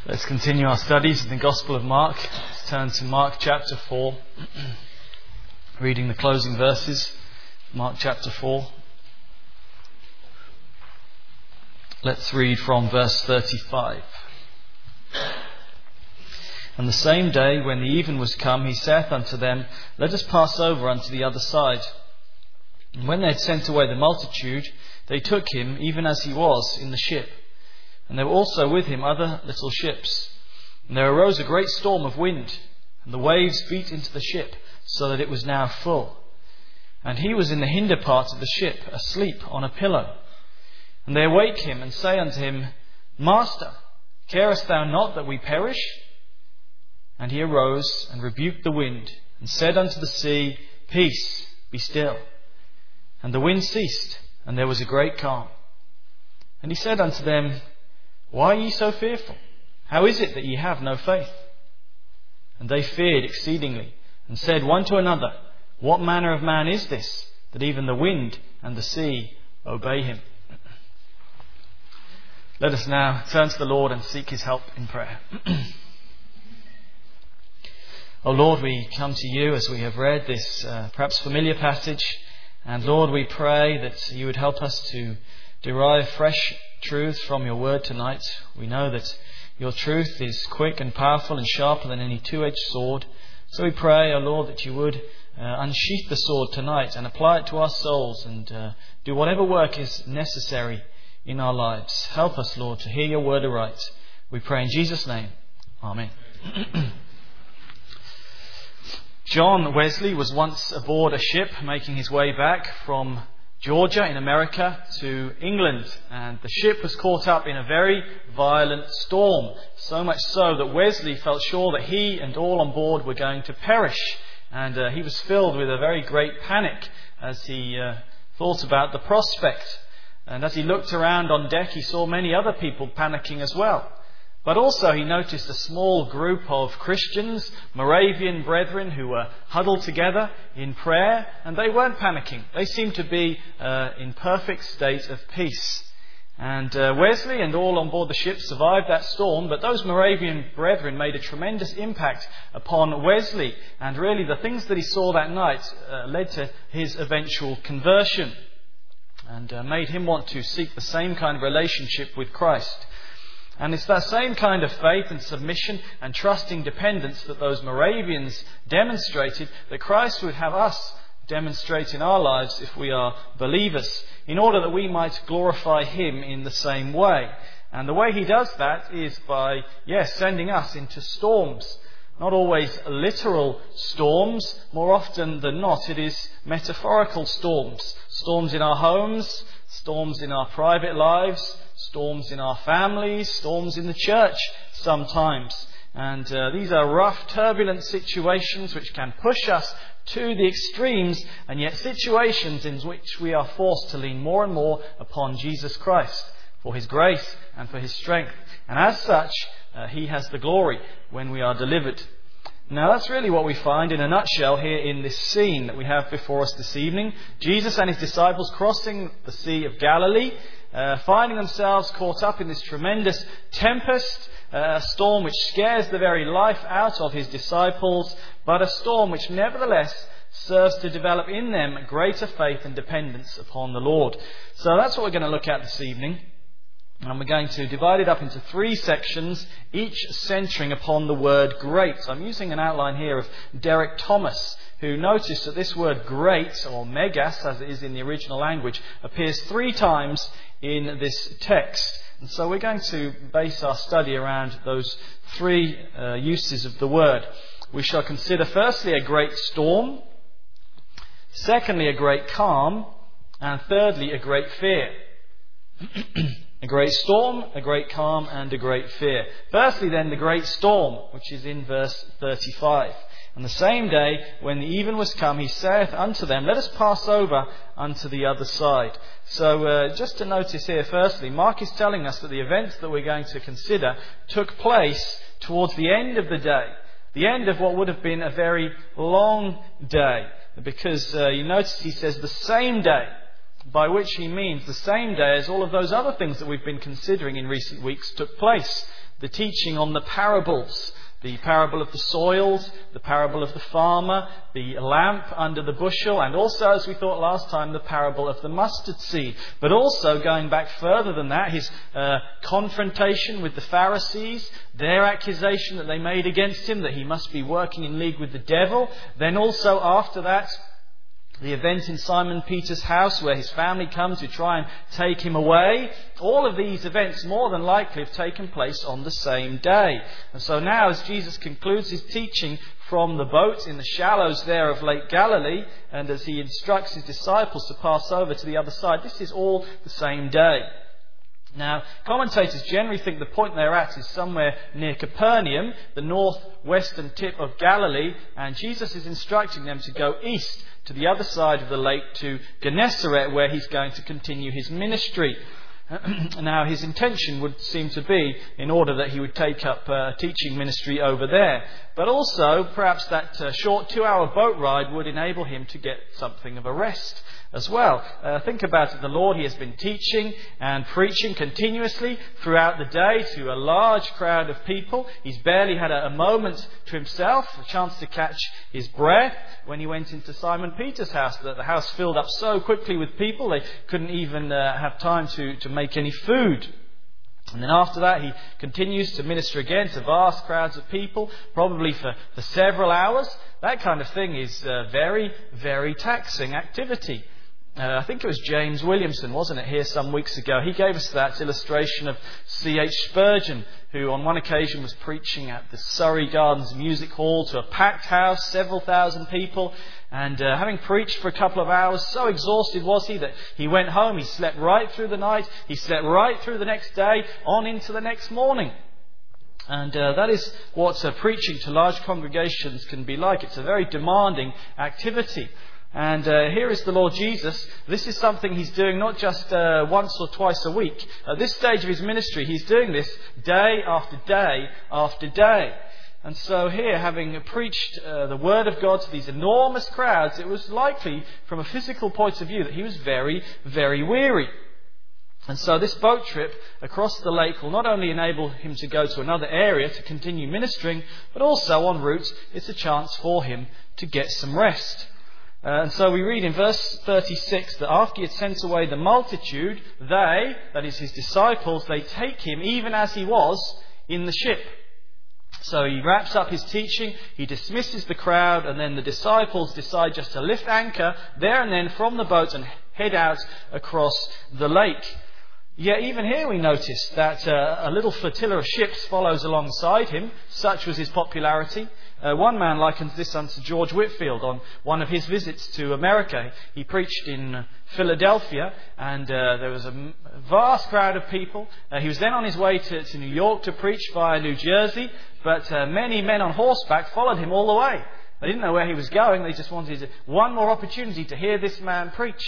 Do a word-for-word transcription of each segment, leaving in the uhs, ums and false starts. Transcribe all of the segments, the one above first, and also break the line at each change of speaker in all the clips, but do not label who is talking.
Let's continue our studies in the Gospel of Mark. Let's turn to Mark chapter four, reading the closing verses. Mark chapter four. Let's read from verse thirty-five. And the same day, when the even was come, he saith unto them, Let us pass over unto the other side. And when they had sent away the multitude, they took him, even as he was, in the ship. And there were also with him other little ships. And there arose a great storm of wind, and the waves beat into the ship, so that it was now full. And he was in the hinder part of the ship, asleep on a pillow. And they awake him, and say unto him, Master, carest thou not that we perish? And he arose, and rebuked the wind, and said unto the sea, Peace, be still. And the wind ceased, and there was a great calm. And he said unto them, Why are ye so fearful? How is it that ye have no faith? And they feared exceedingly, and said one to another, What manner of man is this, that even the wind and the sea obey him? Let us now turn to the Lord and seek his help in prayer. O Lord, we come to you as we have read this uh, perhaps familiar passage. And Lord, we pray that you would help us to derive fresh truth from your word tonight. We know that your truth is quick and powerful and sharper than any two-edged sword. So we pray, O Lord, that you would uh, unsheath the sword tonight and apply it to our souls and uh, do whatever work is necessary in our lives. Help us, Lord, to hear your word aright. We pray in Jesus' name. Amen. John Wesley was once aboard a ship making his way back from Georgia in America to England, and the ship was caught up in a very violent storm, so much so that Wesley felt sure that he and all on board were going to perish, and uh, he was filled with a very great panic as he uh, thought about the prospect. And as he looked around on deck, he saw many other people panicking as well. But also he noticed a small group of Christians, Moravian brethren, who were huddled together in prayer, and they weren't panicking. They seemed to be uh, in perfect state of peace. And uh, Wesley and all on board the ship survived that storm, but those Moravian brethren made a tremendous impact upon Wesley, and really the things that he saw that night uh, led to his eventual conversion, and uh, made him want to seek the same kind of relationship with Christ. And it's that same kind of faith and submission and trusting dependence that those Moravians demonstrated that Christ would have us demonstrate in our lives if we are believers, in order that we might glorify him in the same way. And the way he does that is by, yes, sending us into storms. Not always literal storms. More often than not, it is metaphorical storms. Storms in our homes, storms in our private lives, storms in our families, storms in the church sometimes. And uh, these are rough, turbulent situations which can push us to the extremes, and yet situations in which we are forced to lean more and more upon Jesus Christ for his grace and for his strength. And as such, uh, he has the glory when we are delivered. Now that's really what we find in a nutshell here in this scene that we have before us this evening. Jesus and his disciples crossing the Sea of Galilee, uh, finding themselves caught up in this tremendous tempest, uh, a storm which scares the very life out of his disciples, but a storm which nevertheless serves to develop in them greater faith and dependence upon the Lord. So that's what we're going to look at this evening. And we're going to divide it up into three sections, each centering upon the word great. So I'm using an outline here of Derek Thomas, who noticed that this word great, or megas as it is in the original language, appears three times in this text. And so we're going to base our study around those three uh, uses of the word. We shall consider firstly a great storm, secondly a great calm, and thirdly a great fear. A great storm, a great calm, and a great fear. Firstly then, the great storm, which is in verse thirty-five. And the same day, when the even was come, he saith unto them, Let us pass over unto the other side. So uh, just to notice here, firstly, Mark is telling us that the events that we're going to consider took place towards the end of the day. The end of what would have been a very long day. Because uh, you notice he says the same day, by which he means the same day as all of those other things that we've been considering in recent weeks took place. the teaching on the parables. The parable of the soils, the parable of the farmer, the lamp under the bushel, and also, as we thought last time, the parable of the mustard seed. But also, going back further than that, his uh, confrontation with the Pharisees, their accusation that they made against him, that he must be working in league with the devil. Then also, after that, the event in Simon Peter's house where his family come to try and take him away. All of these events more than likely have taken place on the same day. And so now, as Jesus concludes his teaching from the boat in the shallows there of Lake Galilee, and as he instructs his disciples to pass over to the other side, this is all the same day. Now, commentators generally think the point they're at is somewhere near Capernaum, the northwestern tip of Galilee, and Jesus is instructing them to go east to the other side of the lake to Gennesaret, where he's going to continue his ministry. Now, his intention would seem to be in order that he would take up a teaching ministry over there. But also, perhaps that uh, short two-hour boat ride would enable him to get something of a rest as well. Uh, think about it. The Lord, he has been teaching and preaching continuously throughout the day to a large crowd of people. He's barely had a, a moment to himself, a chance to catch his breath when he went into Simon Peter's house. That the house filled up so quickly with people they couldn't even uh, have time to, to make any food. And then after that, he continues to minister again to vast crowds of people, probably for, for several hours. That kind of thing is uh, very, very taxing activity. Uh, I think it was James Williamson, wasn't it, here some weeks ago? He gave us that illustration of C H Spurgeon, who on one occasion was preaching at the Surrey Gardens Music Hall to a packed house, several thousand people. And uh, having preached for a couple of hours, so exhausted was he that he went home. He slept right through the night. He slept right through the next day, on into the next morning. And uh, that is what uh, preaching to large congregations can be like. It's a very demanding activity. And uh, here is the Lord Jesus. This is something he's doing not just uh, once or twice a week. At this stage of his ministry, he's doing this day after day after day. And so here, having preached uh, the Word of God to these enormous crowds, it was likely, from a physical point of view, that he was very, very weary. And so this boat trip across the lake will not only enable him to go to another area to continue ministering, but also en route, it's a chance for him to get some rest. Uh, and so we read in verse thirty-six that after he had sent away the multitude, they, that is his disciples, they take him even as he was in the ship. So he wraps up his teaching, he dismisses the crowd, and then the disciples decide just to lift anchor there and then from the boat and head out across the lake. Yet even here we notice that uh, a little flotilla of ships follows alongside him. Such was his popularity. Uh, one man likens this unto George Whitefield on one of his visits to America. He preached in Philadelphia, and uh, there was a vast crowd of people. Uh, he was then on his way to, to New York to preach via New Jersey, but uh, many men on horseback followed him all the way. They didn't know where he was going. They just wanted one more opportunity to hear this man preach.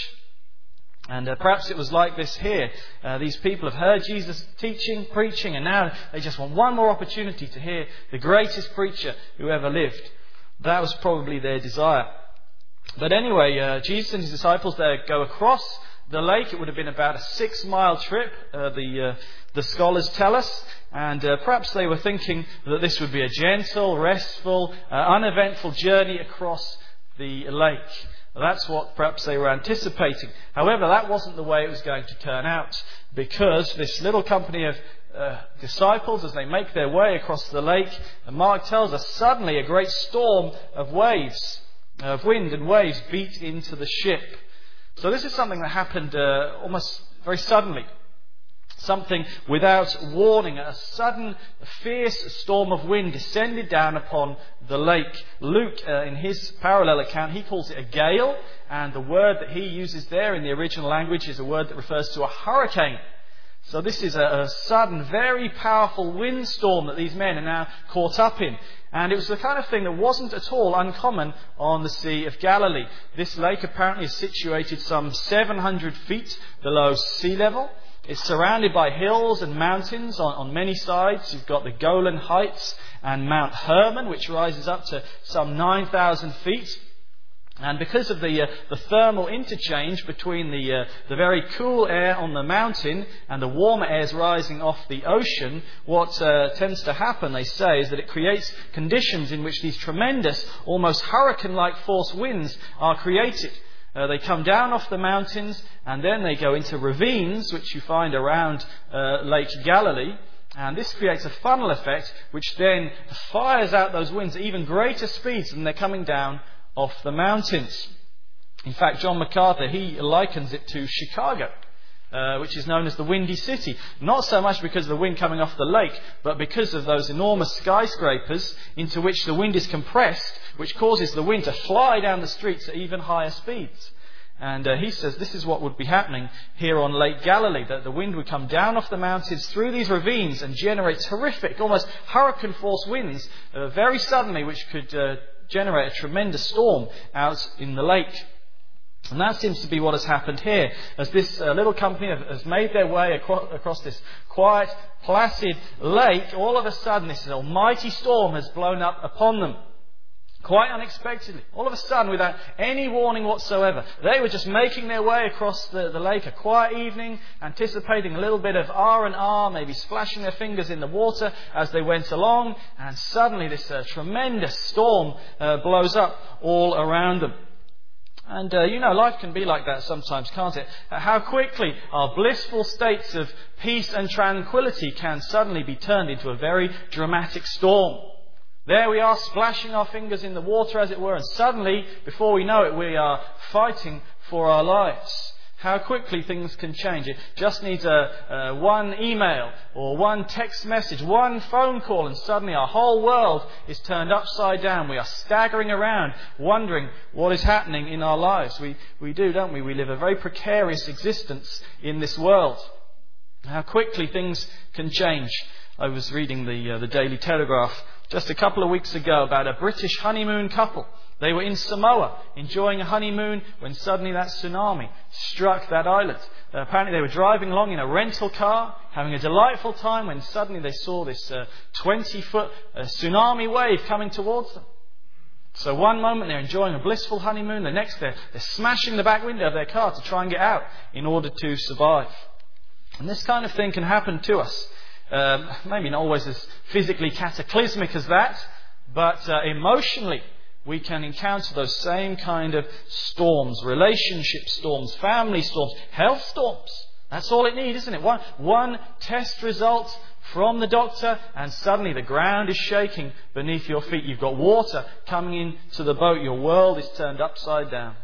And uh, perhaps it was like this here. Uh, these people have heard Jesus teaching, preaching, and now they just want one more opportunity to hear the greatest preacher who ever lived. That was probably their desire. But anyway, uh, Jesus and his disciples there go across the lake. It would have been about a six-mile trip, uh, the uh, the scholars tell us. And uh, perhaps they were thinking that this would be a gentle, restful, uh, uneventful journey across the lake. That's what perhaps they were anticipating. However, that wasn't the way it was going to turn out, because this little company of uh, disciples, as they make their way across the lake, and Mark tells us suddenly a great storm of waves, of wind and waves beat into the ship. So this is something that happened uh, almost very suddenly. Something without warning. A sudden, fierce storm of wind descended down upon the lake. Luke, uh, in his parallel account, he calls it a gale, and the word that he uses there in the original language is a word that refers to a hurricane. So this is a, a sudden, very powerful windstorm that these men are now caught up in. And it was the kind of thing that wasn't at all uncommon on the Sea of Galilee. This lake apparently is situated some seven hundred feet below sea level. It's surrounded by hills and mountains on, on many sides. You've got the Golan Heights and Mount Hermon, which rises up to some nine thousand feet. And because of the uh, the thermal interchange between the uh, the very cool air on the mountain and the warmer airs rising off the ocean, what uh, tends to happen, they say, is that it creates conditions in which these tremendous, almost hurricane-like force winds are created. Uh, they come down off the mountains and then they go into ravines, which you find around uh, Lake Galilee. And this creates a funnel effect, which then fires out those winds at even greater speeds than they're coming down off the mountains. In fact, John MacArthur, he likens it to Chicago, uh, which is known as the Windy City. Not so much because of the wind coming off the lake, but because of those enormous skyscrapers into which the wind is compressed, which causes the wind to fly down the streets at even higher speeds. And uh, he says this is what would be happening here on Lake Galilee, that the wind would come down off the mountains through these ravines and generate terrific, almost hurricane-force winds uh, very suddenly, which could uh, generate a tremendous storm out in the lake. And that seems to be what has happened here, as this uh, little company has made their way across, across this quiet, placid lake. All of a sudden, this almighty storm has blown up upon them. Quite unexpectedly, all of a sudden, without any warning whatsoever. They were just making their way across the, the lake, a quiet evening, anticipating a little bit of R and R, maybe splashing their fingers in the water as they went along, and suddenly this uh, tremendous storm uh, blows up all around them. And, uh, you know, life can be like that sometimes, can't it? How quickly our blissful states of peace and tranquility can suddenly be turned into a very dramatic storm. There we are, splashing our fingers in the water, as it were, and suddenly, before we know it, we are fighting for our lives. How quickly things can change. It just needs a, a one email or one text message, one phone call, and suddenly our whole world is turned upside down. We are staggering around, wondering what is happening in our lives. We, we do, don't we? We live a very precarious existence in this world. How quickly things can change. I was reading the uh, the Daily Telegraph just a couple of weeks ago about a British honeymoon couple. They were in Samoa enjoying a honeymoon when suddenly that tsunami struck that island. Uh, apparently they were driving along in a rental car, having a delightful time, when suddenly they saw this uh, twenty-foot uh, tsunami wave coming towards them. So one moment they're enjoying a blissful honeymoon, the next they're, they're smashing the back window of their car to try and get out in order to survive. And this kind of thing can happen to us. Um, maybe not always as physically cataclysmic as that, but uh, emotionally we can encounter those same kind of storms, relationship storms, family storms, health storms. That's all it needs, isn't it? One, one test result from the doctor and suddenly the ground is shaking beneath your feet. You've got water coming into the boat. Your world is turned upside down.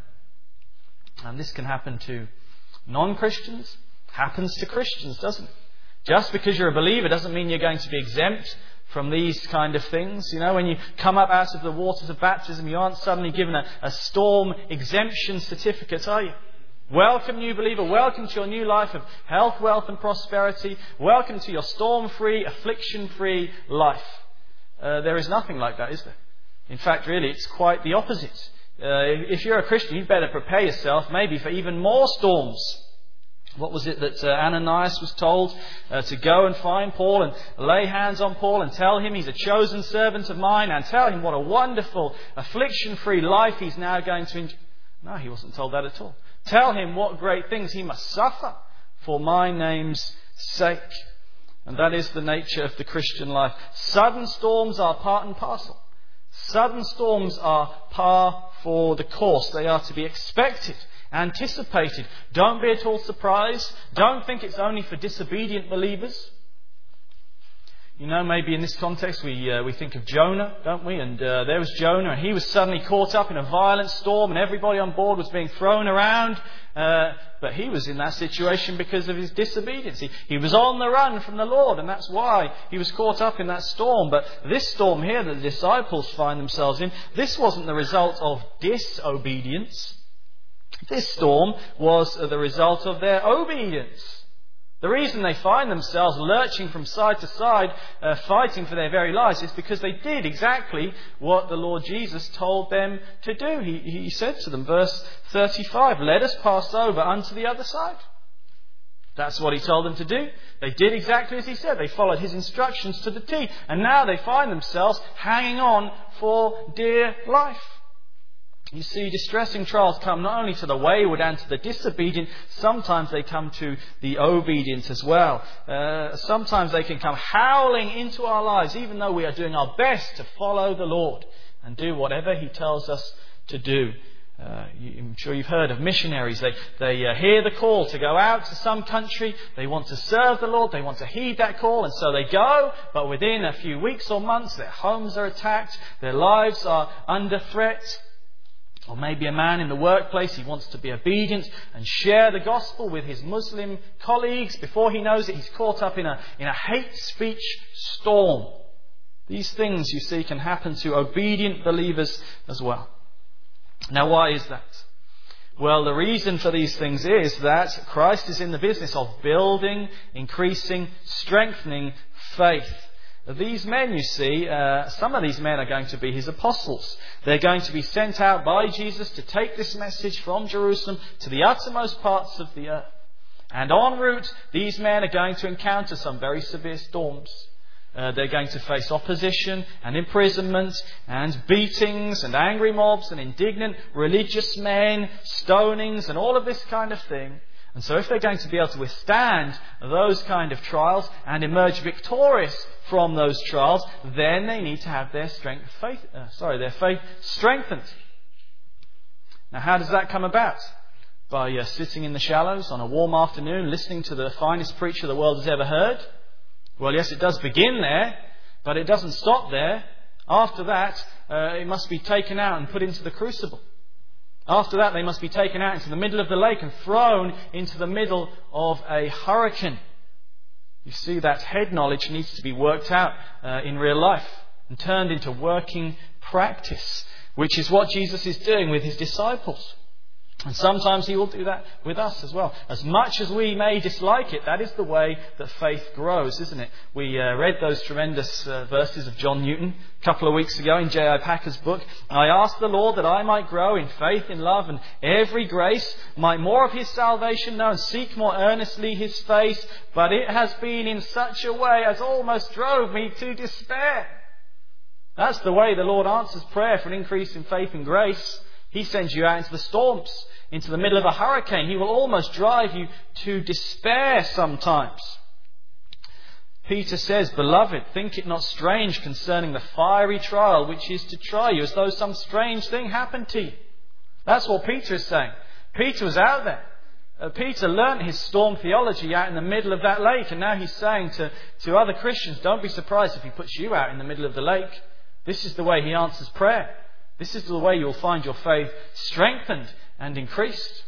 And this can happen to non-Christians. Happens to Christians, doesn't it? Just because you're a believer doesn't mean you're going to be exempt from these kind of things. You know, when you come up out of the waters of baptism, you aren't suddenly given a, a storm exemption certificate, are you? Welcome, new believer. Welcome to your new life of health, wealth and prosperity. Welcome to your storm-free, affliction-free life. Uh, there is nothing like that, is there? In fact, really, it's quite the opposite. Uh, if you're a Christian, you'd better prepare yourself maybe for even more storms. What was it that uh, Ananias was told? Uh, to go and find Paul and lay hands on Paul and tell him he's a chosen servant of mine, and tell him what a wonderful affliction-free life he's now going to enjoy. No, he wasn't told that at all. Tell him what great things he must suffer for my name's sake. And that is the nature of the Christian life. Sudden storms are part and parcel. Sudden storms are par for the course. They are to be expected, anticipated. Don't be at all surprised. Don't think it's only for disobedient believers. You know, maybe in this context we uh, we think of Jonah, don't we? And uh, there was Jonah, and he was suddenly caught up in a violent storm, and everybody on board was being thrown around. Uh, but he was in that situation because of his disobedience. He, he was on the run from the Lord, and that's why he was caught up in that storm. But this storm here that the disciples find themselves in, this wasn't the result of disobedience. This storm was the result of their obedience. The reason they find themselves lurching from side to side, uh, fighting for their very lives, is because they did exactly what the Lord Jesus told them to do. He, he said to them, verse thirty-five, "Let us pass over unto the other side." That's what he told them to do. They did exactly as he said. They followed his instructions to the T. And now they find themselves hanging on for dear life. You see, distressing trials come not only to the wayward and to the disobedient, sometimes they come to the obedient as well. Uh, sometimes they can come howling into our lives, even though we are doing our best to follow the Lord and do whatever He tells us to do. Uh, you, I'm sure you've heard of missionaries. They, they uh, hear the call to go out to some country. They want to serve the Lord. They want to heed that call. And so they go. But within a few weeks or months, their homes are attacked. Their lives are under threat. Or maybe a man in the workplace, he wants to be obedient and share the gospel with his Muslim colleagues. Before he knows it, he's caught up in a, in a hate speech storm. These things, you see, can happen to obedient believers as well. Now, why is that? Well, the reason for these things is that Christ is in the business of building, increasing, strengthening faith. These men, you see, uh, some of these men are going to be His apostles. They're going to be sent out by Jesus to take this message from Jerusalem to the uttermost parts of the earth. And en route, these men are going to encounter some very severe storms. Uh, they're going to face opposition and imprisonment and beatings and angry mobs and indignant religious men, stonings and all of this kind of thing. And so if they're going to be able to withstand those kind of trials and emerge victorious from those trials, then they need to have their strength, faith, uh, sorry, their faith strengthened. Now, how does that come about? By uh, sitting in the shallows on a warm afternoon, listening to the finest preacher the world has ever heard? Well, yes, it does begin there, but it doesn't stop there. After that, uh, it must be taken out and put into the crucible. After that, they must be taken out into the middle of the lake and thrown into the middle of a hurricane. You see, that head knowledge needs to be worked out uh, in real life and turned into working practice, which is what Jesus is doing with His disciples. And sometimes He will do that with us as well. As much as we may dislike it, that is the way that faith grows, isn't it? We uh, read those tremendous uh, verses of John Newton a couple of weeks ago in J I Packer's book. I asked the Lord that I might grow in faith, in love and every grace, might more of His salvation know and seek more earnestly His face, but it has been in such a way as almost drove me to despair. That's the way the Lord answers prayer for an increase in faith and grace. He sends you out into the storms, into the middle of a hurricane. He will almost drive you to despair sometimes. Peter says, Beloved, think it not strange concerning the fiery trial which is to try you, as though some strange thing happened to you. That's what Peter is saying. Peter was out there. Uh, Peter learnt his storm theology out in the middle of that lake, and now he's saying to, to other Christians, don't be surprised if He puts you out in the middle of the lake. This is the way He answers prayer. This is the way you'll find your faith strengthened and increased.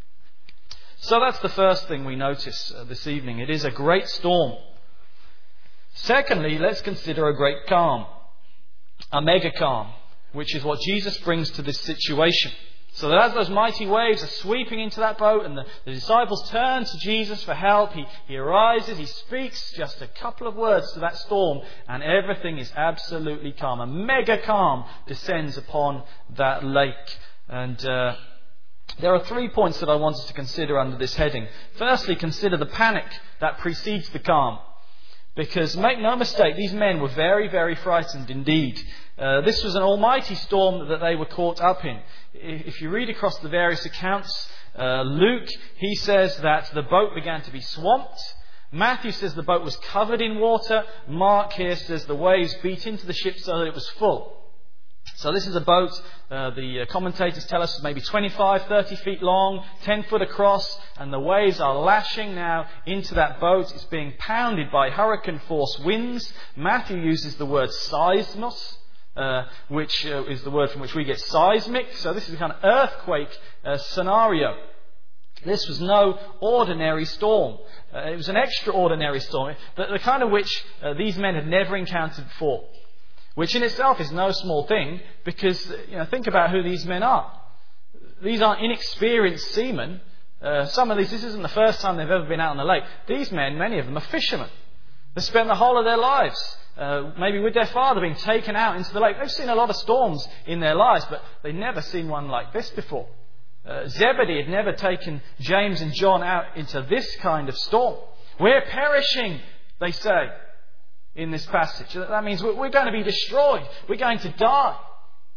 So that's the first thing we notice uh, this evening. It is a great storm. Secondly, let's consider a great calm. A mega calm, which is what Jesus brings to this situation. So that as those mighty waves are sweeping into that boat and the, the disciples turn to Jesus for help, he, he arises, He speaks just a couple of words to that storm and everything is absolutely calm. A mega calm descends upon that lake. And uh, there are three points that I wanted to consider under this heading. Firstly, consider the panic that precedes the calm. Because make no mistake, these men were very, very frightened indeed. Uh, this was an almighty storm that they were caught up in. If you read across the various accounts, uh, Luke, he says that the boat began to be swamped. Matthew says the boat was covered in water. Mark here says the waves beat into the ship so that it was full. So this is a boat, uh, the commentators tell us maybe twenty-five, thirty feet long, ten foot across, and the waves are lashing now into that boat. It's being pounded by hurricane force winds. Matthew uses the word seismos, uh, which uh, is the word from which we get seismic. So this is a kind of earthquake uh, scenario. This was no ordinary storm. Uh, it was an extraordinary storm, the, the kind of which uh, these men had never encountered before. Which in itself is no small thing, because you know, think about who these men are. These aren't inexperienced seamen. Uh, some of these, this isn't the first time they've ever been out on the lake. These men, many of them, are fishermen. They spent the whole of their lives, uh, maybe with their father, being taken out into the lake. They've seen a lot of storms in their lives, but they've never seen one like this before. Uh, Zebedee had never taken James and John out into this kind of storm. We're perishing, they say in this passage. That means we're going to be destroyed. We're going to die.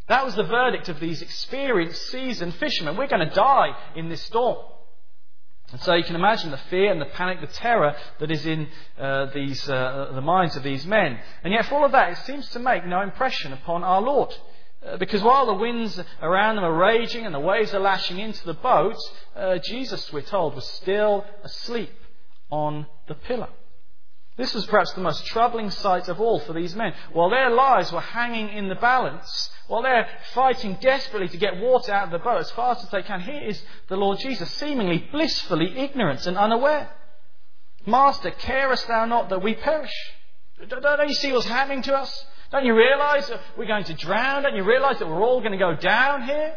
That was the verdict of these experienced, seasoned fishermen. We're going to die in this storm. And so you can imagine the fear and the panic, the terror that is in uh, these uh, the minds of these men. And yet for all of that, it seems to make no impression upon our Lord. Uh, because while the winds around them are raging and the waves are lashing into the boat, uh, Jesus, we're told, was still asleep on the pillar. This was perhaps the most troubling sight of all for these men. While their lives were hanging in the balance, while they're fighting desperately to get water out of the boat as fast as they can, here is the Lord Jesus seemingly blissfully ignorant and unaware. Master, carest thou not that we perish? Don't you see what's happening to us? Don't you realise that we're going to drown? Don't you realise that we're all going to go down here?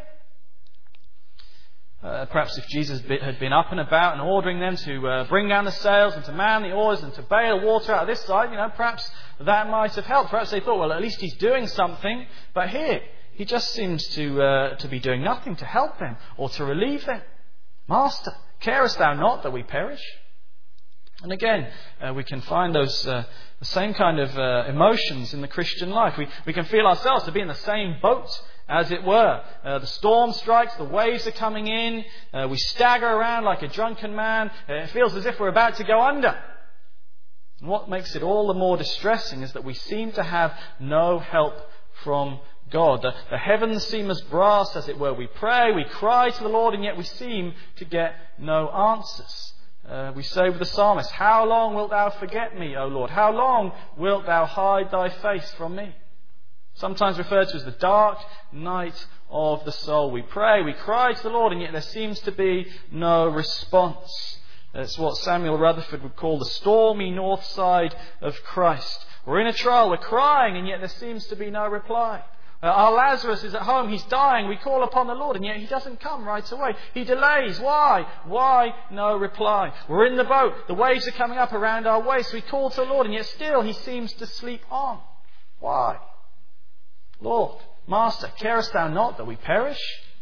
Uh, perhaps if Jesus had been up and about and ordering them to uh, bring down the sails and to man the oars and to bail water out of this side, you know, perhaps that might have helped. Perhaps they thought, well, at least he's doing something. But here, he just seems to uh, to be doing nothing to help them or to relieve them. Master, carest thou not that we perish? And again, uh, we can find those uh, the same kind of uh, emotions in the Christian life. We we can feel ourselves to be in the same boat, as it were. Uh, the storm strikes, the waves are coming in, uh, we stagger around like a drunken man. Uh, it feels as if we're about to go under. And what makes it all the more distressing is that we seem to have no help from God. The, the heavens seem as brass, as it were. We pray, we cry to the Lord, and yet we seem to get no answers. Uh, we say with the psalmist, how long wilt thou forget me, O Lord? How long wilt thou hide thy face from me? Sometimes referred to as the dark night of the soul. We pray, we cry to the Lord, and yet there seems to be no response. It's what Samuel Rutherford would call the stormy north side of Christ. We're in a trial, we're crying, and yet there seems to be no reply. Uh, our Lazarus is at home, he's dying, we call upon the Lord, and yet he doesn't come right away. He delays. Why? Why? No reply. We're in the boat, the waves are coming up around our waist, we call to the Lord, and yet still he seems to sleep on. Why? Lord, Master, carest thou not that we perish?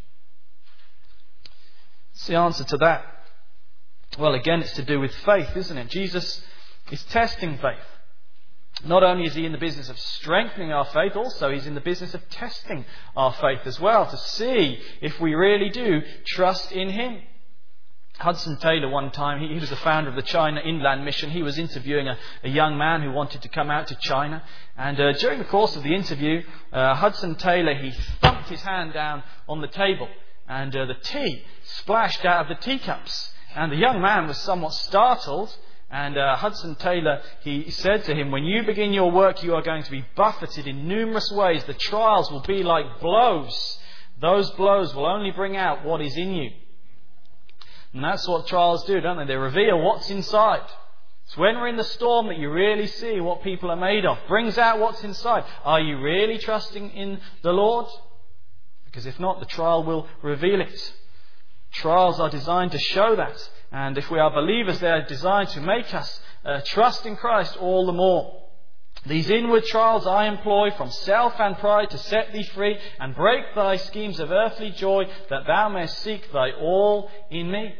What's the answer to that? Well, again, it's to do with faith, isn't it? Jesus is testing faith. Not only is he in the business of strengthening our faith, also he's in the business of testing our faith as well, to see if we really do trust in him. Hudson Taylor, one time, he, he was the founder of the China Inland Mission. He was interviewing a, a young man who wanted to come out to China. And uh, during the course of the interview, uh, Hudson Taylor, he thumped his hand down on the table. And uh, the tea splashed out of the teacups. And the young man was somewhat startled. And uh, Hudson Taylor, he said to him, when you begin your work, you are going to be buffeted in numerous ways. The trials will be like blows. Those blows will only bring out what is in you. And that's what trials do, don't they? They reveal what's inside. It's when we're in the storm that you really see what people are made of. Brings out what's inside. Are you really trusting in the Lord? Because if not, the trial will reveal it. Trials are designed to show that. And if we are believers, they are designed to make us uh, trust in Christ all the more. These inward trials I employ from self and pride to set thee free and break thy schemes of earthly joy, that thou mayst seek thy all in me.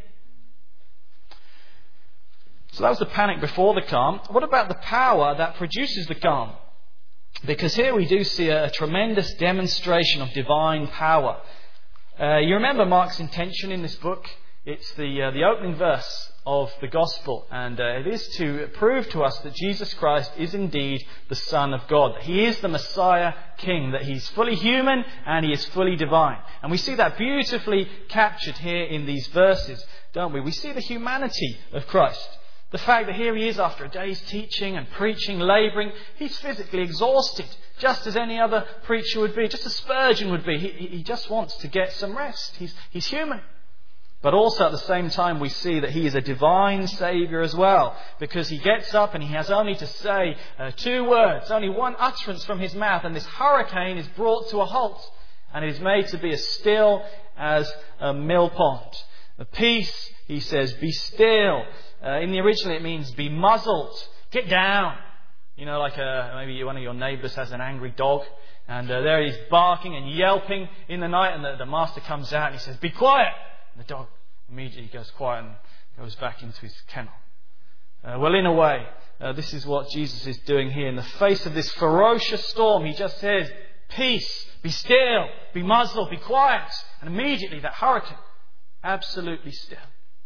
So that was the panic before the calm. What about the power that produces the calm? Because here we do see a, a tremendous demonstration of divine power. Uh, you remember Mark's intention in this book? It's the uh, the opening verse of the Gospel, and uh, it is to prove to us that Jesus Christ is indeed the Son of God. He is the Messiah King, that he's fully human and he is fully divine. And we see that beautifully captured here in these verses, don't we? We see the humanity of Christ. The fact that here he is after a day's teaching and preaching, labouring. He's physically exhausted, just as any other preacher would be, just as Spurgeon would be. He, he just wants to get some rest. He's, he's human. But also at the same time we see that he is a divine Saviour as well, because he gets up and he has only to say uh, two words, only one utterance from his mouth, and this hurricane is brought to a halt and it is made to be as still as a mill pond. The peace, he says, be still. Uh, in the original it means be muzzled, get down. You know, like a, maybe one of your neighbours has an angry dog, and uh, there he's barking and yelping in the night, and the, the master comes out and he says, be quiet. And the dog immediately goes quiet and goes back into his kennel. Uh, well, in a way, uh, this is what Jesus is doing here. In the face of this ferocious storm, he just says, peace, be still, be muzzled, be quiet. And immediately that hurricane, absolutely still.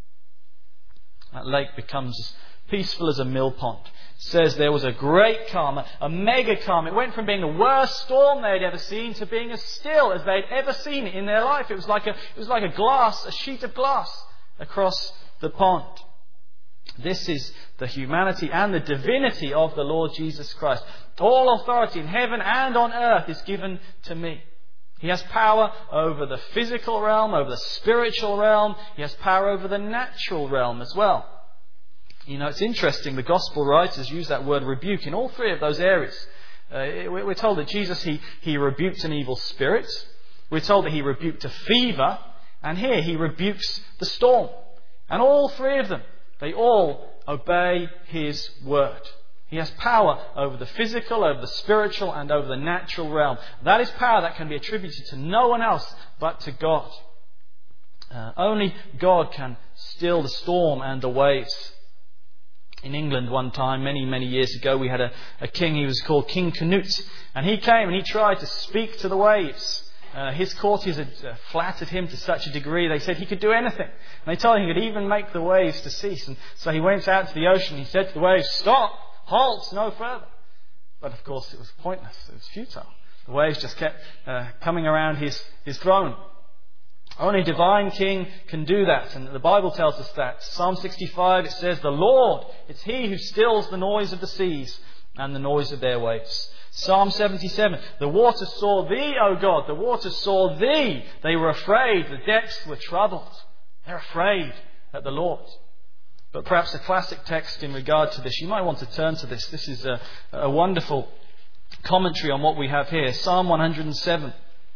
That lake becomes as peaceful as a mill pond. It says there was a great calm, a, a mega calm. It went from being the worst storm they'd ever seen to being as still as they'd ever seen it in their life. It was like a, it was like a glass, a sheet of glass across the pond. This is the humanity and the divinity of the Lord Jesus Christ. All authority in heaven and on earth is given to me. He has power over the physical realm, over the spiritual realm. He has power over the natural realm as well. You know, it's interesting, the gospel writers use that word rebuke in all three of those areas. Uh, we're told that Jesus, he, he rebuked an evil spirit. We're told that he rebuked a fever. And here he rebukes the storm. And all three of them, they all obey his word. He has power over the physical, over the spiritual, and over the natural realm. That is power that can be attributed to no one else but to God. Uh, only God can still the storm and the waves. In England one time, many, many years ago, we had a, a king. He was called King Canute. And he came and he tried to speak to the waves. Uh, his courtiers had uh, flattered him to such a degree, they said he could do anything. And they told him he could even make the waves to cease. And so he went out to the ocean and he said to the waves, "Stop! Halt! No further." But of course it was pointless. It was futile. The waves just kept uh, coming around his, his throne. Only a divine king can do that. And the Bible tells us that. Psalm sixty-five, it says, "The Lord, it's He who stills the noise of the seas and the noise of their waves." Psalm seventy-seven, "The waters saw thee, O God, the waters saw thee. They were afraid, the depths were troubled." They're afraid at the Lord. But perhaps a classic text in regard to this, you might want to turn to this. This is a, a wonderful commentary on what we have here. Psalm one hundred seven.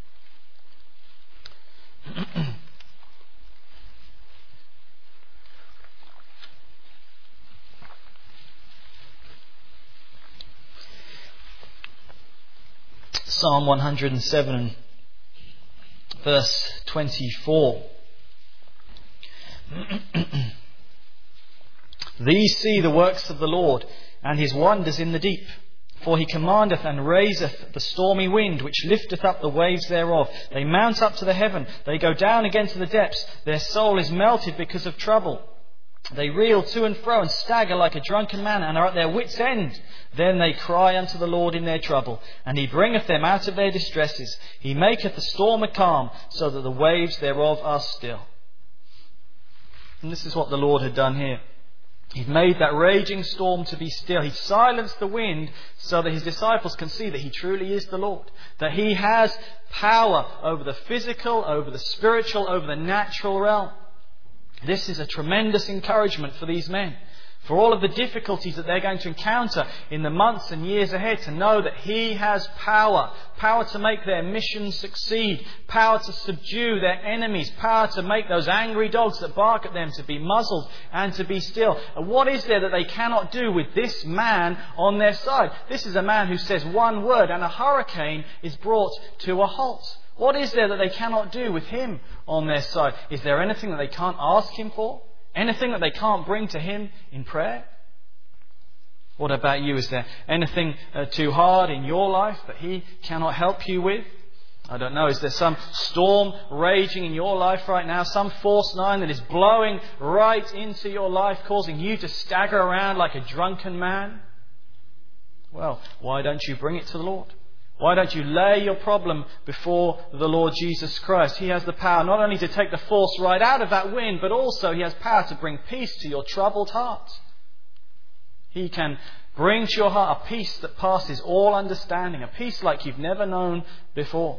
Psalm one hundred seven, verse twenty-four. "These see the works of the Lord, and his wonders in the deep. For he commandeth and raiseth the stormy wind, which lifteth up the waves thereof. They mount up to the heaven, they go down again to the depths. Their soul is melted because of trouble. They reel to and fro and stagger like a drunken man, and are at their wits' end. Then they cry unto the Lord in their trouble, and he bringeth them out of their distresses. He maketh the storm a calm, so that the waves thereof are still." And this is what the Lord had done here. He'd made that raging storm to be still. He silenced the wind so that his disciples can see that he truly is the Lord. That he has power over the physical, over the spiritual, over the natural realm. This is a tremendous encouragement for these men. For all of the difficulties that they're going to encounter in the months and years ahead, to know that he has power. Power to make their mission succeed. Power to subdue their enemies. Power to make those angry dogs that bark at them to be muzzled and to be still. And what is there that they cannot do with this man on their side? This is a man who says one word and a hurricane is brought to a halt. What is there that they cannot do with him on their side? Is there anything that they can't ask him for? Anything that they can't bring to him in prayer? What about you? Is there anything uh, too hard in your life that he cannot help you with? I don't know. Is there some storm raging in your life right now? Some force nine that is blowing right into your life, causing you to stagger around like a drunken man? Well, why don't you bring it to the Lord? Why don't you lay your problem before the Lord Jesus Christ? He has the power not only to take the force right out of that wind, but also he has power to bring peace to your troubled heart. He can bring to your heart a peace that passes all understanding, a peace like you've never known before.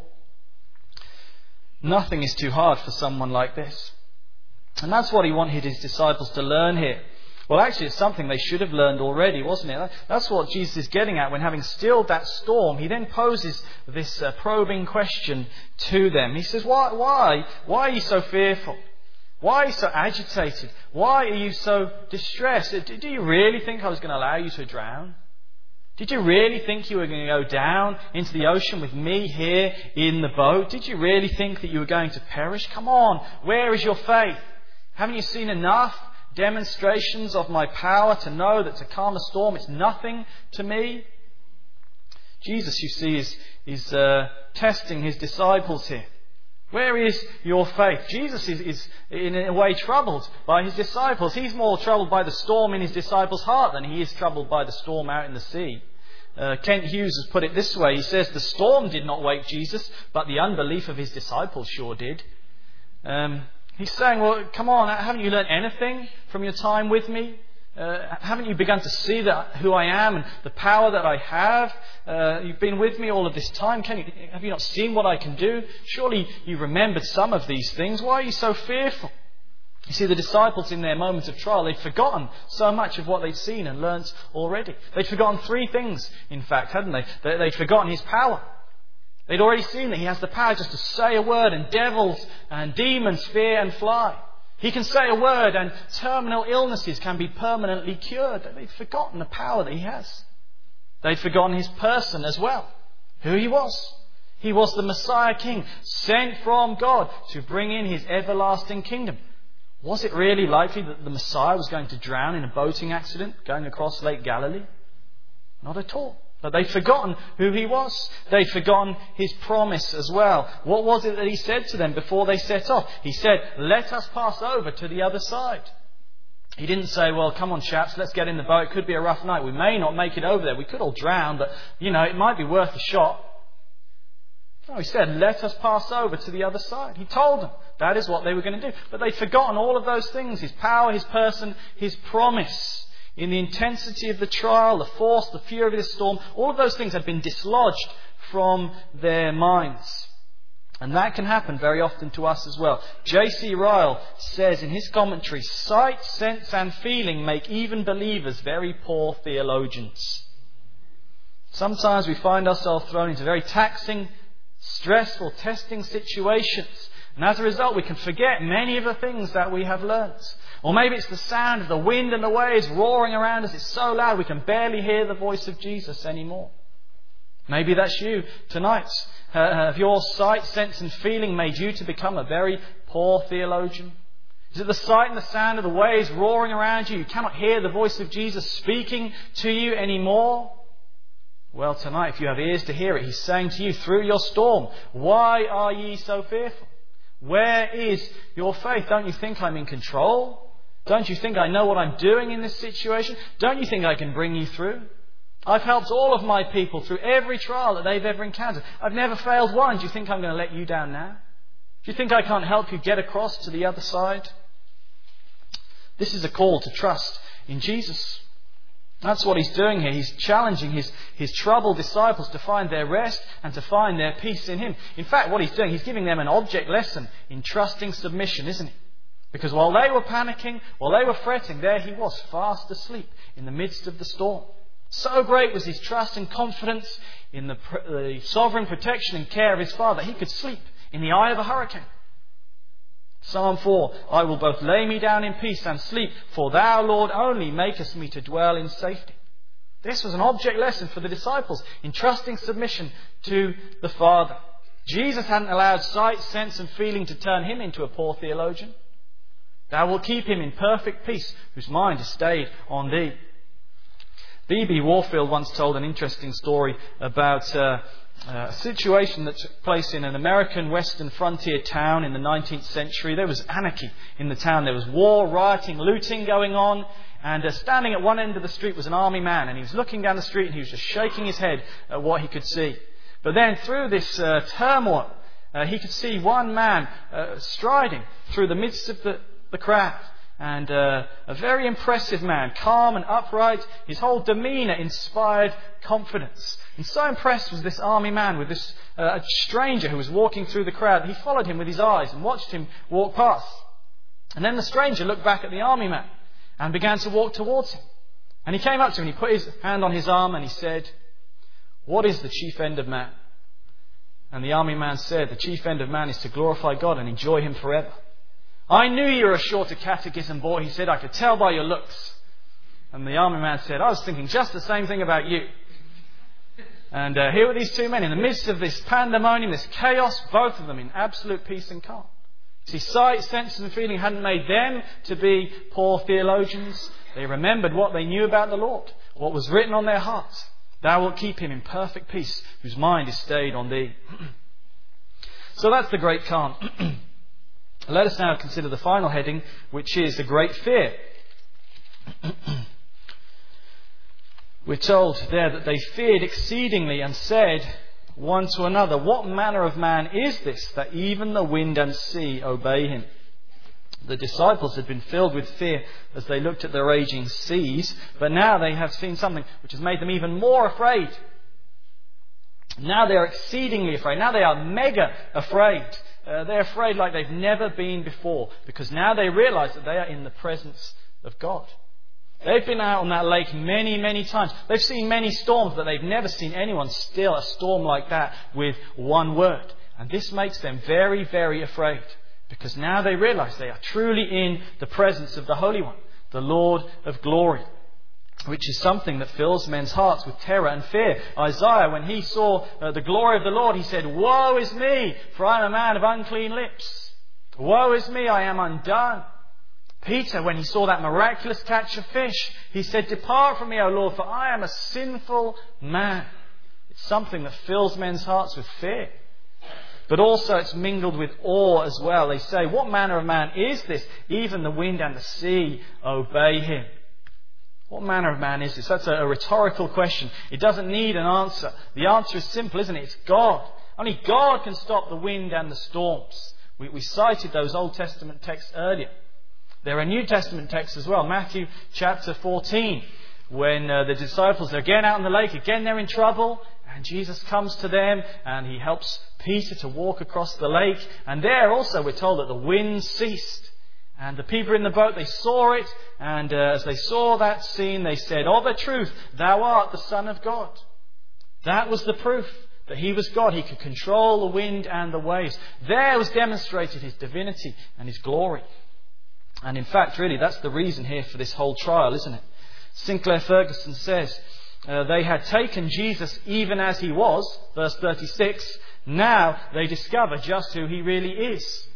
Nothing is too hard for someone like this. And that's what he wanted his disciples to learn here. Well, actually, it's something they should have learned already, wasn't it? That's what Jesus is getting at when, having stilled that storm, he then poses this uh, probing question to them. He says, why, why? Why are you so fearful? Why are you so agitated? Why are you so distressed? Do you really think I was going to allow you to drown? Did you really think you were going to go down into the ocean with me here in the boat? Did you really think that you were going to perish? Come on, where is your faith? Haven't you seen enough demonstrations of my power to know that to calm a storm, it's nothing to me? Jesus, you see, is, is uh, testing his disciples here. Where is your faith? Jesus is, is in a way troubled by his disciples. He's more troubled by the storm in his disciples' heart than he is troubled by the storm out in the sea. Uh, Kent Hughes has put it this way. He says, the storm did not wake Jesus, but the unbelief of his disciples sure did. Um, he's saying, well, come on, haven't you learned anything from your time with me? Uh, haven't you begun to see that who I am and the power that I have? Uh, you've been with me all of this time. Can you, have you not seen what I can do? Surely you remembered some of these things. Why are you so fearful? You see, the disciples in their moments of trial, they'd forgotten so much of what they'd seen and learnt already. They'd forgotten three things, in fact, hadn't they? They'd forgotten his power. They'd already seen that he has the power just to say a word and devils and demons fear and fly. He can say a word and terminal illnesses can be permanently cured. They'd forgotten the power that he has. They'd forgotten his person as well, who he was. He was the Messiah King, sent from God to bring in his everlasting kingdom. Was it really likely that the Messiah was going to drown in a boating accident going across Lake Galilee? Not at all. But they'd forgotten who he was. They'd forgotten his promise as well. What was it that he said to them before they set off? He said, let us pass over to the other side. He didn't say, well, come on chaps, let's get in the boat. It could be a rough night. We may not make it over there. We could all drown, but, you know, it might be worth a shot. No, he said, let us pass over to the other side. He told them that is what they were going to do. But they'd forgotten all of those things. His power, his person, his promise. In the intensity of the trial, the force, the fury of the storm, all of those things had been dislodged from their minds. And that can happen very often to us as well. J C Ryle says in his commentary, sight, sense and feeling make even believers very poor theologians. Sometimes we find ourselves thrown into very taxing, stressful, testing situations. And as a result, we can forget many of the things that we have learnt. Or maybe it's the sound of the wind and the waves roaring around us. It's so loud we can barely hear the voice of Jesus anymore. Maybe that's you tonight. Uh, have your sight, sense and feeling made you to become a very poor theologian? Is it the sight and the sound of the waves roaring around you? You cannot hear the voice of Jesus speaking to you anymore? Well, tonight, if you have ears to hear it, he's saying to you through your storm, why are ye so fearful? Where is your faith? Don't you think I'm in control? Don't you think I know what I'm doing in this situation? Don't you think I can bring you through? I've helped all of my people through every trial that they've ever encountered. I've never failed one. Do you think I'm going to let you down now? Do you think I can't help you get across to the other side? This is a call to trust in Jesus. That's what he's doing here. He's challenging his, his troubled disciples to find their rest and to find their peace in him. In fact, what he's doing, he's giving them an object lesson in trusting submission, isn't he? Because while they were panicking, while they were fretting, there he was, fast asleep in the midst of the storm. So great was his trust and confidence in the, the sovereign protection and care of his Father, he could sleep in the eye of a hurricane. Psalm four, I will both lay me down in peace and sleep, for thou, Lord, only makest me to dwell in safety. This was an object lesson for the disciples in trusting submission to the Father. Jesus hadn't allowed sight, sense and feeling to turn him into a poor theologian. Thou wilt keep him in perfect peace, whose mind is stayed on thee. B B Warfield once told an interesting story about uh, Uh, a situation that took place in an American western frontier town in the nineteenth century. There was anarchy in the town. There was war, rioting, looting going on. And uh, standing at one end of the street was an army man. And he was looking down the street and he was just shaking his head at what he could see. But then through this uh, turmoil, uh, he could see one man uh, striding through the midst of the, the crowd. And uh, a very impressive man, calm and upright. His whole demeanour inspired confidence. And so impressed was this army man with this uh, stranger who was walking through the crowd. He followed him with his eyes and watched him walk past. And then the stranger looked back at the army man and began to walk towards him. And he came up to him and he put his hand on his arm and he said, what is the chief end of man? And the army man said, the chief end of man is to glorify God and enjoy him forever. I knew you were a shorter catechism boy, he said. I could tell by your looks. And the army man said, I was thinking just the same thing about you. And uh, here were these two men in the midst of this pandemonium, this chaos, both of them in absolute peace and calm. See, sight, sense and feeling hadn't made them to be poor theologians. They remembered what they knew about the Lord, what was written on their hearts. Thou wilt keep him in perfect peace, whose mind is stayed on thee. So that's the great calm. Let us now consider the final heading, which is the great fear. We're told there that they feared exceedingly and said one to another, what manner of man is this, that even the wind and sea obey him? The disciples had been filled with fear as they looked at the raging seas, but now they have seen something which has made them even more afraid. Now they are exceedingly afraid. Now they are mega afraid. Uh, they're afraid like they've never been before, because now they realize that they are in the presence of God. They've been out on that lake many, many times. They've seen many storms, but they've never seen anyone still a storm like that with one word. And this makes them very, very afraid, because now they realize they are truly in the presence of the Holy One, the Lord of glory, which is something that fills men's hearts with terror and fear. Isaiah, when he saw uh, the glory of the Lord, he said, woe is me, for I am a man of unclean lips. Woe is me, I am undone. Peter, when he saw that miraculous catch of fish, he said, depart from me, O Lord, for I am a sinful man. It's something that fills men's hearts with fear. But also it's mingled with awe as well. They say, what manner of man is this? Even the wind and the sea obey him. What manner of man is this? That's a, a rhetorical question. It doesn't need an answer. The answer is simple, isn't it? It's God. Only God can stop the wind and the storms. We, we cited those Old Testament texts earlier. There are New Testament texts as well. Matthew chapter fourteen, when uh, the disciples are again out on the lake, again they're in trouble, and Jesus comes to them and he helps Peter to walk across the lake. And there also we're told that the wind ceased. And the people in the boat, they saw it, and uh, as they saw that scene, they said, of a truth, thou art the Son of God. That was the proof that he was God. He could control the wind and the waves. There was demonstrated his divinity and his glory. And in fact, really, that's the reason here for this whole trial, isn't it? Sinclair Ferguson says, uh, they had taken Jesus even as he was, verse thirty-six. Now they discover just who he really is.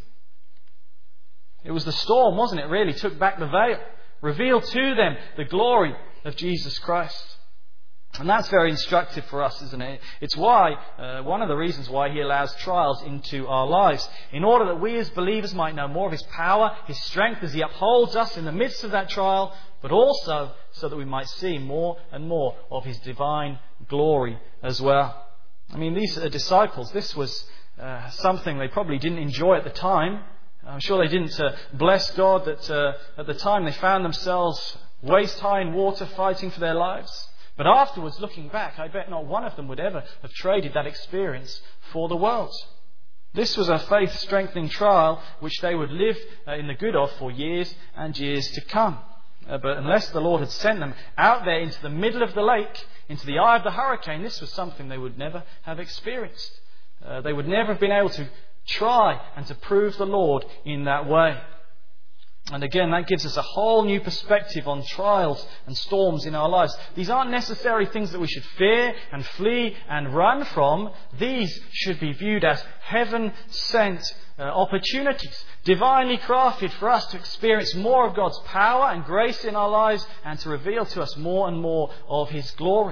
It was the storm, wasn't it, really, took back the veil, revealed to them the glory of Jesus Christ. And that's very instructive for us, isn't it? It's why, uh, one of the reasons why he allows trials into our lives, in order that we as believers might know more of his power, his strength as he upholds us in the midst of that trial, but also so that we might see more and more of his divine glory as well. I mean, these uh, disciples, this was uh, something they probably didn't enjoy at the time. I'm sure they didn't uh, bless God that uh, at the time they found themselves waist high in water fighting for their lives. But afterwards, looking back, I bet not one of them would ever have traded that experience for the world. This was a faith-strengthening trial which they would live uh, in the good of for years and years to come. Uh, but unless the Lord had sent them out there into the middle of the lake, into the eye of the hurricane, this was something they would never have experienced. Uh, they would never have been able to try and to prove the Lord in that way. And again, that gives us a whole new perspective on trials and storms in our lives. These aren't necessarily things that we should fear and flee and run from. These should be viewed as heaven-sent uh, opportunities, divinely crafted for us to experience more of God's power and grace in our lives and to reveal to us more and more of his glory.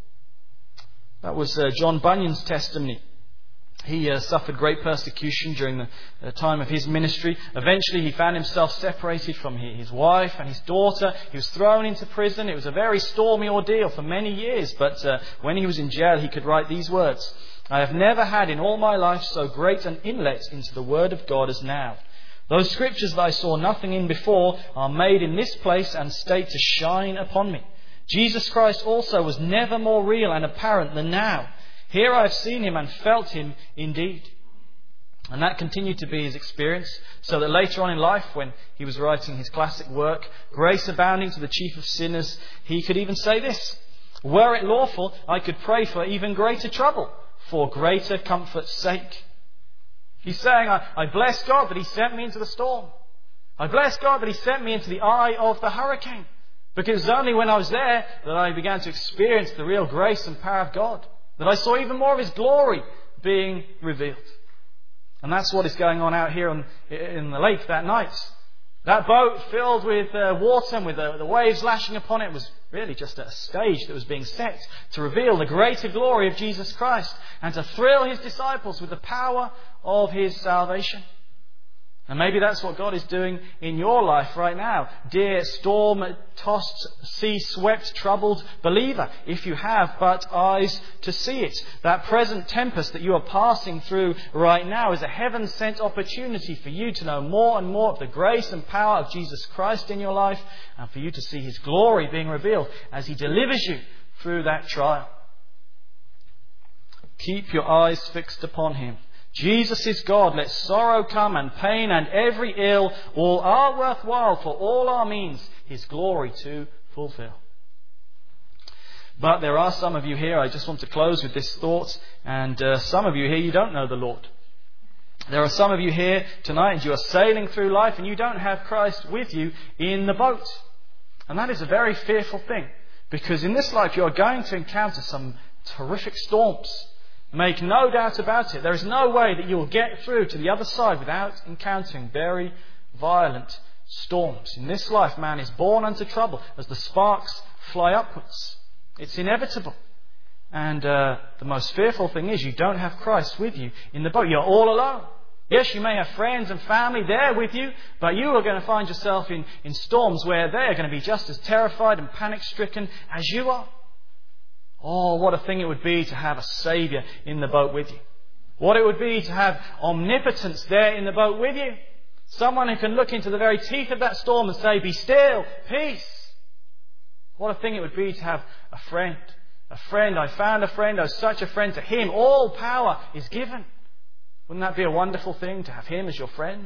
That was uh, John Bunyan's testimony. He uh, suffered great persecution during the uh, time of his ministry. Eventually he found himself separated from his wife and his daughter. He was thrown into prison. It was a very stormy ordeal for many years. But uh, when he was in jail, he could write these words. I have never had in all my life so great an inlet into the Word of God as now. Those scriptures that I saw nothing in before are made in this place and state to shine upon me. Jesus Christ also was never more real and apparent than now. Here I have seen him and felt him indeed. And that continued to be his experience, so that later on in life, when he was writing his classic work, Grace Abounding to the Chief of Sinners, he could even say this: were it lawful, I could pray for even greater trouble, for greater comfort's sake. He's saying, I, I bless God that he sent me into the storm. I bless God that he sent me into the eye of the hurricane. Because it was only when I was there that I began to experience the real grace and power of God, that I saw even more of his glory being revealed. And that's what is going on out here on, in the lake that night. That boat filled with uh, water and with the, the waves lashing upon it was really just a stage that was being set to reveal the greater glory of Jesus Christ and to thrill his disciples with the power of his salvation. And maybe that's what God is doing in your life right now. Dear storm-tossed, sea-swept, troubled believer, if you have but eyes to see it. That present tempest that you are passing through right now is a heaven-sent opportunity for you to know more and more of the grace and power of Jesus Christ in your life and for you to see his glory being revealed as he delivers you through that trial. Keep your eyes fixed upon him. Jesus is God. Let sorrow come and pain and every ill. All are worthwhile, for all are means his glory to fulfill. But there are some of you here, I just want to close with this thought, and uh, some of you here, you don't know the Lord. There are some of you here tonight and you are sailing through life and you don't have Christ with you in the boat. And that is a very fearful thing, because in this life you are going to encounter some terrific storms. Make no doubt about it. There is no way that you will get through to the other side without encountering very violent storms. In this life, man is born unto trouble as the sparks fly upwards. It's inevitable. And uh, the most fearful thing is you don't have Christ with you in the boat. You're all alone. Yes, you may have friends and family there with you, but you are going to find yourself in, in storms where they are going to be just as terrified and panic-stricken as you are. Oh, what a thing it would be to have a Saviour in the boat with you. What it would be to have omnipotence there in the boat with you. Someone who can look into the very teeth of that storm and say, "Be still, peace." What a thing it would be to have a friend. A friend, I found a friend, oh such a friend. To him all power is given. Wouldn't that be a wonderful thing to have him as your friend?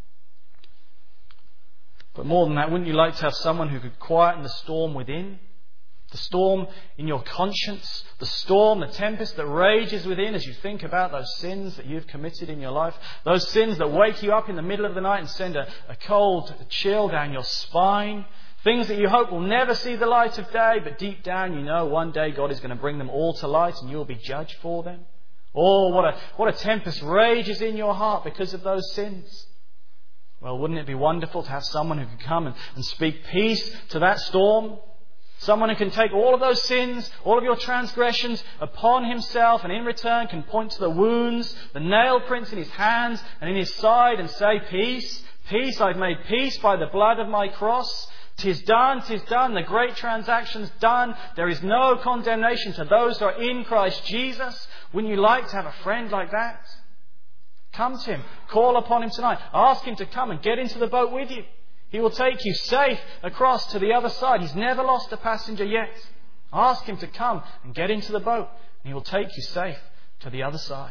But more than that, wouldn't you like to have someone who could quieten the storm within? The storm in your conscience, the storm, the tempest that rages within as you think about those sins that you've committed in your life, those sins that wake you up in the middle of the night and send a, a cold chill down your spine, things that you hope will never see the light of day, but deep down you know one day God is going to bring them all to light and you'll be judged for them. Oh, what a, what a tempest rages in your heart because of those sins. Well, wouldn't it be wonderful to have someone who could come and, and speak peace to that storm? Someone who can take all of those sins, all of your transgressions upon himself, and in return can point to the wounds, the nail prints in his hands and in his side and say, "Peace, peace, I've made peace by the blood of my cross. 'Tis done, 'tis done, the great transaction's done. There is no condemnation to those who are in Christ Jesus." Wouldn't you like to have a friend like that? Come to him, call upon him tonight, ask him to come and get into the boat with you. He will take you safe across to the other side. He's never lost a passenger yet. Ask him to come and get into the boat, and he will take you safe to the other side.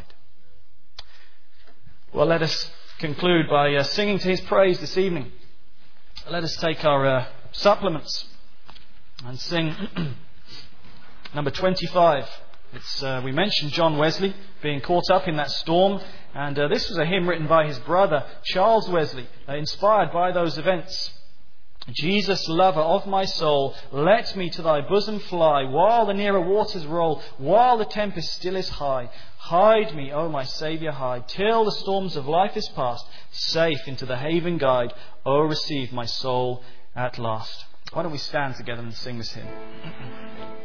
Well, let us conclude by uh, singing to his praise this evening. Let us take our uh, supplements and sing number twenty-five. It's, uh, we mentioned John Wesley being caught up in that storm, and uh, this was a hymn written by his brother Charles Wesley, uh, inspired by those events. "Jesus, lover of my soul, let me to thy bosom fly, while the nearer waters roll, while the tempest still is high. Hide me, O my Saviour, hide, till the storms of life is past, safe into the haven guide. O receive my soul at last." Why don't we stand together and sing this hymn?